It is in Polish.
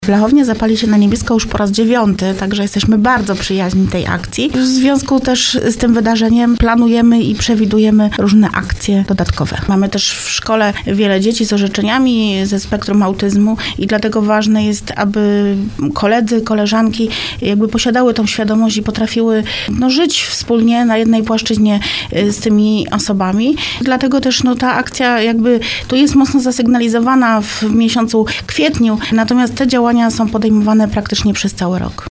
W Lechownie zapali się na niebiesko już po raz 9, także jesteśmy bardzo przyjaźni tej akcji. W związku też z tym wydarzeniem planujemy i przewidujemy różne akcje dodatkowe. Mamy też w szkole wiele dzieci z orzeczeniami ze spektrum autyzmu i dlatego ważne jest, aby koledzy, koleżanki jakby posiadały tą świadomość i potrafiły żyć wspólnie na jednej płaszczyźnie z tymi osobami. Dlatego też ta akcja jakby tu jest mocno zasygnalizowana w miesiącu kwietniu, natomiast te działania są podejmowane praktycznie przez cały rok.